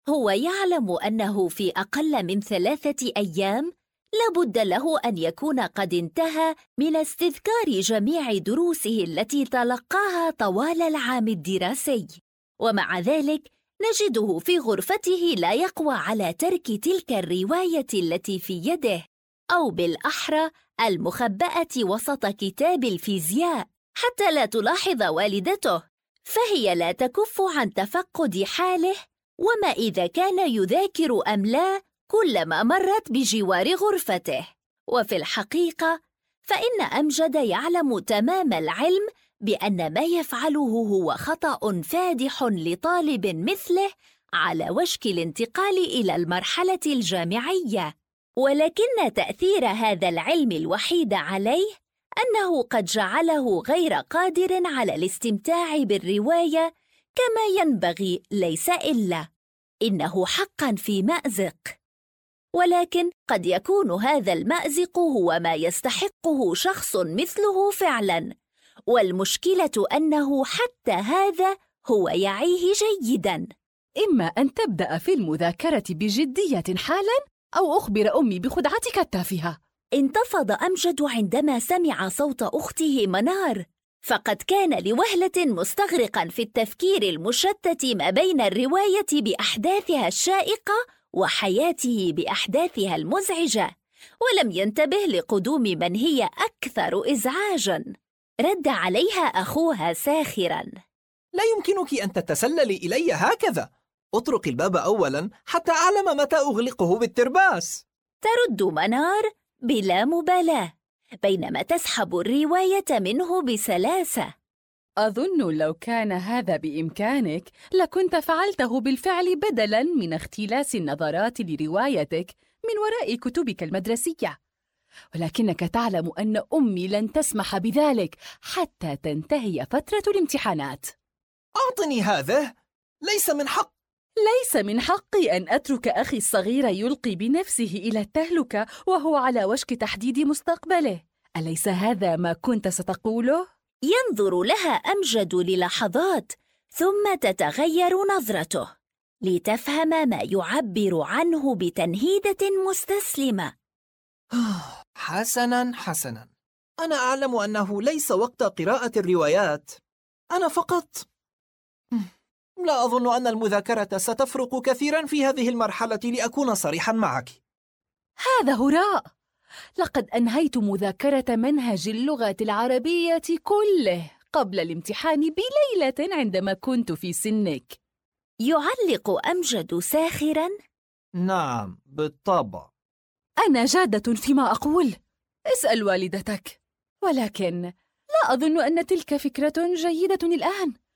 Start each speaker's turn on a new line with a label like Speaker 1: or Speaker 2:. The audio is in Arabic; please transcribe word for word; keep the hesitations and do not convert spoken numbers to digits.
Speaker 1: هو يعلم أنه في أقل من ثلاثة أيام لابد له أن يكون قد انتهى من استذكار جميع دروسه التي تلقاها طوال العام الدراسي، ومع ذلك نجده في غرفته لا يقوى على ترك تلك الرواية التي في يده، أو بالأحرى المخبأة وسط كتاب الفيزياء، حتى لا تلاحظ والدته، فهي لا تكف عن تفقد حاله وما إذا كان يذاكر أم لا كلما مرت بجوار غرفته. وفي الحقيقة فإن أمجد يعلم تمام العلم بأن ما يفعله هو خطأ فادح لطالب مثله على وشك الانتقال إلى المرحلة الجامعية، ولكن تأثير هذا العلم الوحيد عليه أنه قد جعله غير قادر على الاستمتاع بالرواية كما ينبغي، ليس إلا إنه حقاً في مأزق، ولكن قد يكون هذا المأزق هو ما يستحقه شخص مثله فعلاً، والمشكلة أنه حتى هذا هو يعيه جيداً.
Speaker 2: إما أن تبدأ في المذاكرة بجدية حالاً أو أخبر أمي بخدعتك التافهة.
Speaker 1: انتفض أمجد عندما سمع صوت أخته منار، فقد كان لوهلة مستغرقاً في التفكير المشتت ما بين الرواية بأحداثها الشائقة وحياته بأحداثها المزعجة، ولم ينتبه لقدوم من هي أكثر إزعاجاً. رد عليها أخوها ساخراً:
Speaker 3: لا يمكنك أن تتسللي إلي هكذا، اطرق الباب أولاً حتى أعلم متى أغلقه بالترباس.
Speaker 1: ترد منار بلا مبالاة بينما تسحب الرواية منه بسلاسة.
Speaker 2: أظن لو كان هذا بإمكانك لكنت فعلته بالفعل بدلاً من اختلاس النظرات لروايتك من وراء كتبك المدرسية، ولكنك تعلم أن أمي لن تسمح بذلك حتى تنتهي فترة الامتحانات.
Speaker 3: أعطني هذا، ليس من حق.
Speaker 2: ليس من حقي أن أترك أخي الصغير يلقي بنفسه إلى التهلكة وهو على وشك تحديد مستقبله. أليس هذا ما كنت ستقوله؟
Speaker 1: ينظر لها أمجد للحظات ثم تتغير نظرته لتفهم ما يعبر عنه بتنهيدة مستسلمة.
Speaker 3: حسناً حسناً، أنا أعلم أنه ليس وقت قراءة الروايات، أنا فقط لا أظن أن المذاكرة ستفرق كثيراً في هذه المرحلة لأكون صريحاً معك.
Speaker 2: هذا هراء، لقد أنهيت مذاكرة منهج اللغة العربية كله قبل الامتحان بليلة عندما كنت في سنك.
Speaker 1: يعلق أمجد ساخراً:
Speaker 3: نعم بالطبع.
Speaker 2: أنا جادة فيما أقول، اسأل والدتك. ولكن لا أظن أن تلك فكرة جيدة الآن،